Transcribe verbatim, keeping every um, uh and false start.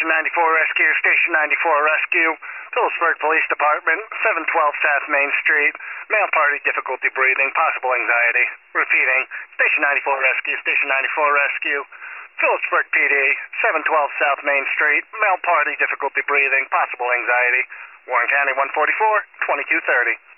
Station ninety-four Rescue, Station ninety-four Rescue, Phillipsburg Police Department, seven twelve South Main Street, male party, difficulty breathing, possible anxiety. Repeating, Station ninety-four Rescue, Station ninety-four Rescue, Phillipsburg P D, seven twelve South Main Street, male party, difficulty breathing, possible anxiety. Warren County one forty-four, twenty-two thirty.